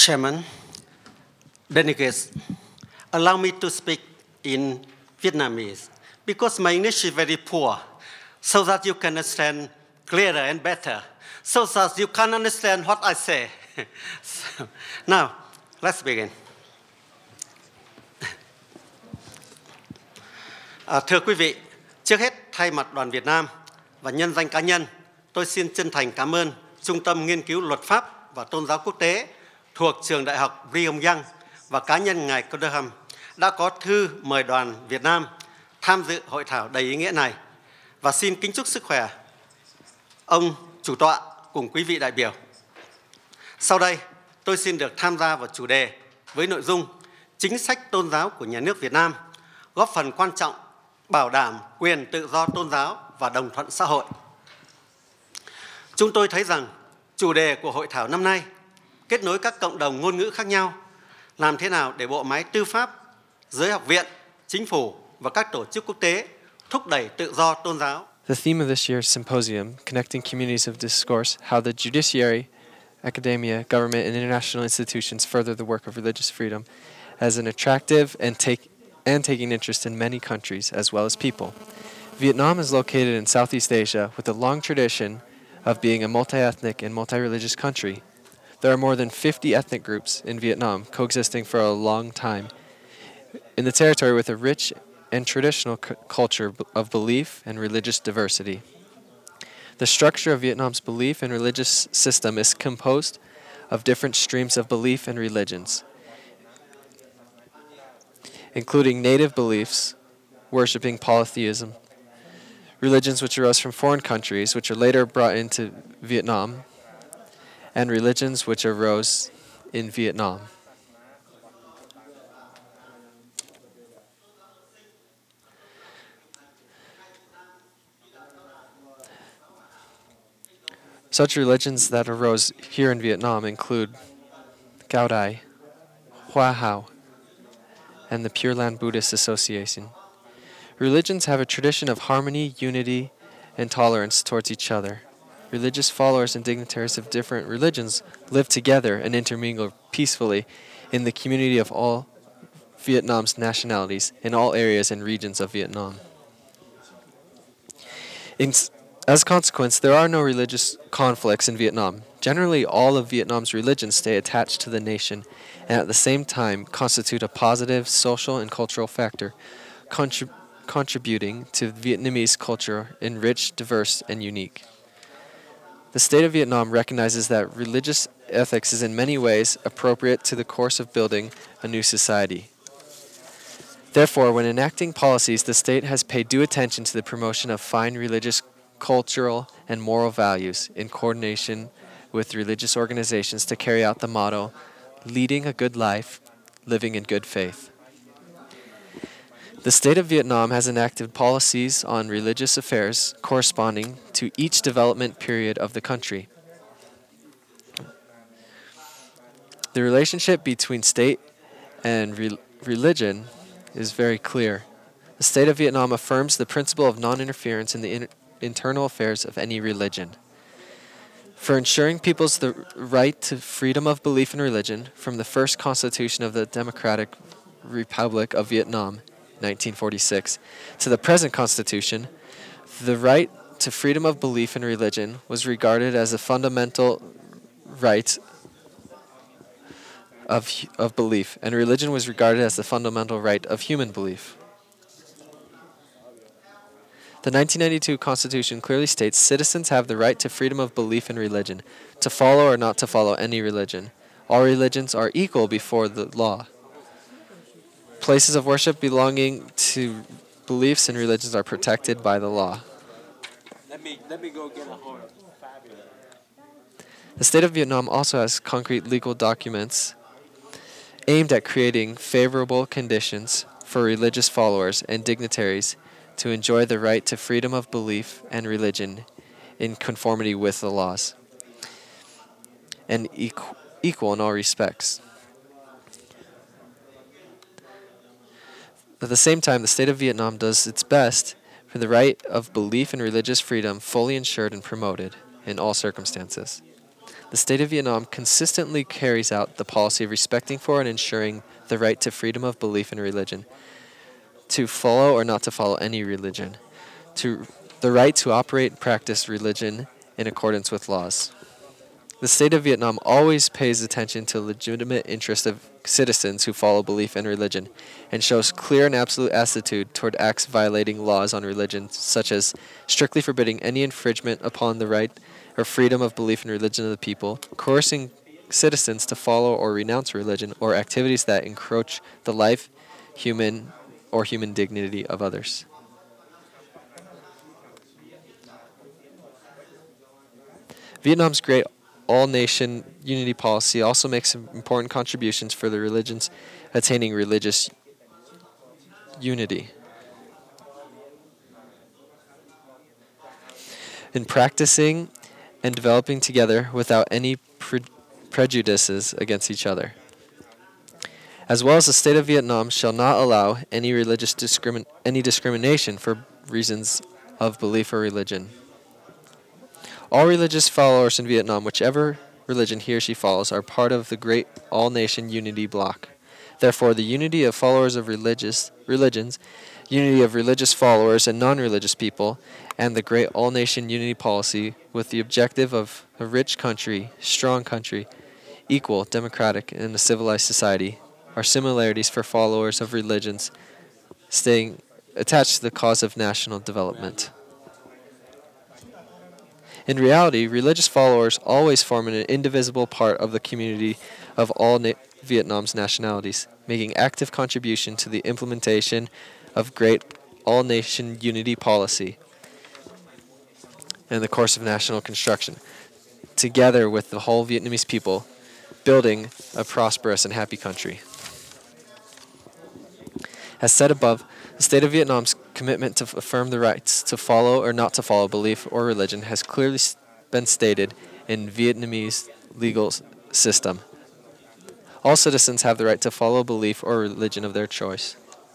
Chairman, delegates, allow me to speak in Vietnamese because my English is very poor, so that you can understand clearer and better, so that you can understand what I say. So, now, let's begin. Thưa quý vị, trước hết thay mặt Đoàn Việt Nam và nhân danh cá nhân, tôi xin chân thành cảm ơn Trung tâm Nghiên cứu Luật pháp và Tôn giáo Quốc tế thuộc Trường Đại học Brigham Young và cá nhân ngài Coderham đã có thư mời Đoàn Việt Nam tham dự hội thảo đầy ý nghĩa này và xin kính chúc sức khỏe ông chủ tọa cùng quý vị đại biểu. Sau đây, tôi xin được tham gia vào chủ đề với nội dung chính sách tôn giáo của nhà nước Việt Nam góp phần quan trọng bảo đảm quyền tự do tôn giáo và đồng thuận xã hội. Chúng tôi thấy rằng chủ đề của hội thảo năm nay kết nối các cộng đồng ngôn ngữ khác nhau, làm thế nào để bộ máy tư pháp, giới học viện, chính phủ và các tổ chức quốc tế thúc đẩy tự do tôn giáo. The theme of this year's symposium, Connecting Communities of Discourse, How the Judiciary, Academia, Government, and International Institutions Further the Work of Religious Freedom, as an attractive and taking interest in many countries as well as people. Vietnam is located in Southeast Asia with a long tradition of being a multi-ethnic and multi-religious country. There are more than 50 ethnic groups in Vietnam coexisting for a long time in the territory with a rich and traditional culture of belief and religious diversity. The structure of Vietnam's belief and religious system is composed of different streams of belief and religions, including native beliefs, worshipping polytheism, religions which arose from foreign countries, which are later brought into Vietnam, and religions which arose in Vietnam. Such religions that arose here in Vietnam include Cao Dai, Hoa Hao, and the Pure Land Buddhist Association. Religions have a tradition of harmony, unity, and tolerance towards each other. Religious followers and dignitaries of different religions live together and intermingle peacefully in the community of all Vietnam's nationalities in all areas and regions of Vietnam. As a consequence, there are no religious conflicts in Vietnam. Generally, all of Vietnam's religions stay attached to the nation and at the same time constitute a positive social and cultural factor, contributing to Vietnamese culture enriched, diverse, and unique. The state of Vietnam recognizes that religious ethics is in many ways appropriate to the course of building a new society. Therefore, when enacting policies, the state has paid due attention to the promotion of fine religious, cultural, and moral values in coordination with religious organizations to carry out the motto, leading a good life, living in good faith. The state of Vietnam has enacted policies on religious affairs corresponding to each development period of the country. The relationship between state and religion is very clear. The state of Vietnam affirms the principle of non-interference in the internal affairs of any religion. For ensuring people's the right to freedom of belief in religion from the first constitution of the Democratic Republic of Vietnam, 1946, to the present constitution, the right to freedom of belief in religion was regarded as a fundamental right of belief, and religion was regarded as the fundamental right of human belief. The 1992 Constitution clearly states citizens have the right to freedom of belief in religion, to follow or not to follow any religion. All religions are equal before the law. Places of worship belonging to beliefs and religions are protected by the law. Let me go get a horn. The state of Vietnam also has concrete legal documents aimed at creating favorable conditions for religious followers and dignitaries to enjoy the right to freedom of belief and religion in conformity with the laws and equal in all respects. At the same time, the state of Vietnam does its best for the right of belief and religious freedom fully ensured and promoted in all circumstances. The state of Vietnam consistently carries out the policy of respecting for and ensuring the right to freedom of belief in religion, to follow or not to follow any religion, to the right to operate and practice religion in accordance with laws. The state of Vietnam always pays attention to legitimate interests of citizens who follow belief in religion and shows clear and absolute attitude toward acts violating laws on religion, such as strictly forbidding any infringement upon the right or freedom of belief in religion of the people, coercing citizens to follow or renounce religion, or activities that encroach the life, human dignity of others. Vietnam's great all-nation unity policy also makes important contributions for the religions attaining religious unity. In practicing and developing together without any prejudices against each other. As well as the state of Vietnam shall not allow any religious discrimination for reasons of belief or religion. All religious followers in Vietnam, whichever religion he or she follows, are part of the great all-nation unity bloc. Therefore, the unity of followers of religions, unity of religious followers and non-religious people, and the great all-nation unity policy with the objective of a rich country, strong country, equal, democratic, and a civilized society are similarities for followers of religions staying attached to the cause of national development. In reality, religious followers always form an indivisible part of the community of all Vietnam's nationalities, making active contribution to the implementation of great all-nation unity policy and the course of national construction, together with the whole Vietnamese people, building a prosperous and happy country. As said above, the state of Vietnam's commitment to affirm the rights to follow or not to follow belief or religion has clearly been stated in Vietnamese legal system. All citizens have the right to follow belief or religion of their choice.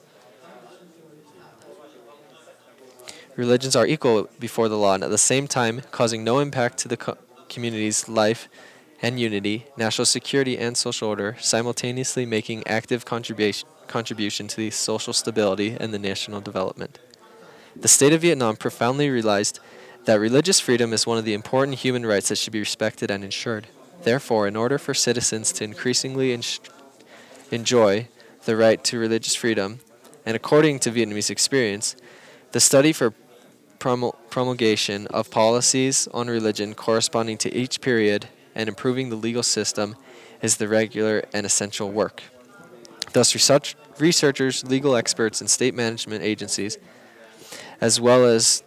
Religions are equal before the law and at the same time causing no impact to the community's life and unity, national security, and social order, simultaneously making active contribution to the social stability and the national development. The state of Vietnam profoundly realized that religious freedom is one of the important human rights that should be respected and ensured. Therefore, in order for citizens to increasingly enjoy the right to religious freedom, and according to Vietnamese experience, the study for promulgation of policies on religion corresponding to each period and improving the legal system is the regular and essential work. Thus, researchers, legal experts, and state management agencies, as well as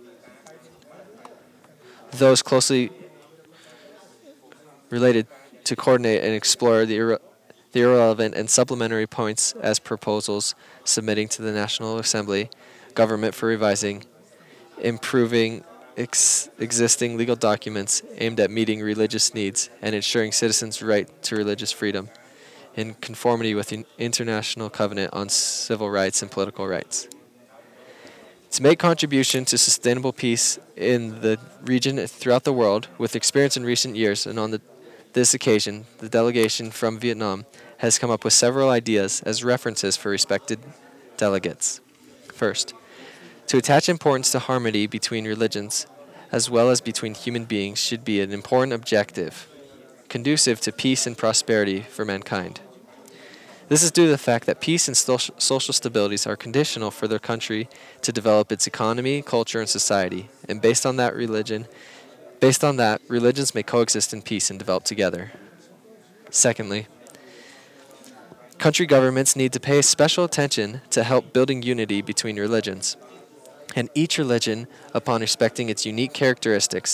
those closely related to coordinate and explore the irrelevant and supplementary points as proposals submitting to the National Assembly government for revising, improving existing legal documents aimed at meeting religious needs and ensuring citizens' right to religious freedom in conformity with the International Covenant on Civil Rights and Political Rights. To make contribution to sustainable peace in the region throughout the world, with experience in recent years, and on this occasion, the delegation from Vietnam has come up with several ideas as references for respected delegates. First, to attach importance to harmony between religions, as well as between human beings, should be an important objective, conducive to peace and prosperity for mankind. This is due to the fact that peace and social stabilities are conditional for their country to develop its economy, culture, and society, and based on that, religions may coexist in peace and develop together. Secondly, country governments need to pay special attention to help building unity between religions, and each religion, upon respecting its unique characteristics,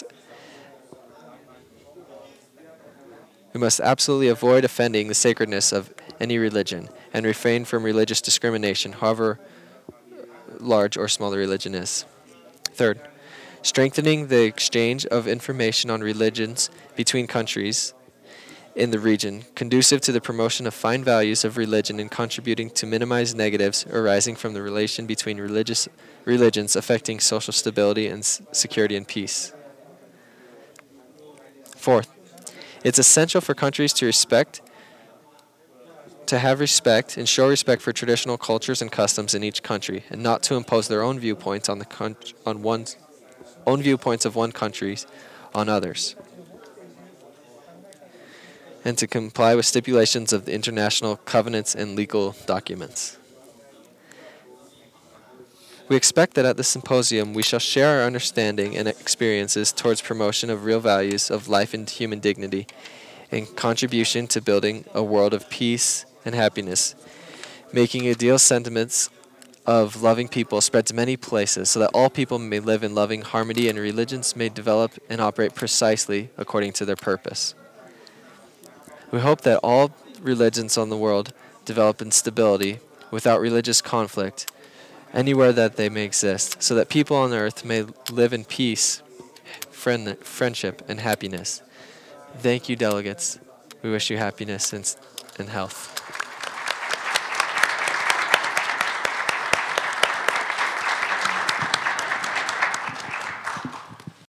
we must absolutely avoid offending the sacredness of any religion and refrain from religious discrimination, however large or small the religion is. Third, strengthening the exchange of information on religions between countries in the region, conducive to the promotion of fine values of religion and contributing to minimize negatives arising from the relation between religions affecting social stability and security and peace. Fourth, It's essential for countries to have respect and show respect for traditional cultures and customs in each country, and not to impose their own viewpoints of one country on others, and to comply with stipulations of the international covenants and legal documents. We expect that at the symposium we shall share our understanding and experiences towards promotion of real values of life and human dignity, and contribution to building a world of peace and happiness, making ideal sentiments of loving people spread to many places so that all people may live in loving harmony and religions may develop and operate precisely according to their purpose. We hope that all religions on the world develop in stability without religious conflict anywhere that they may exist, so that people on earth may live in peace, friendship, and happiness. Thank you, delegates. We wish you happiness and health.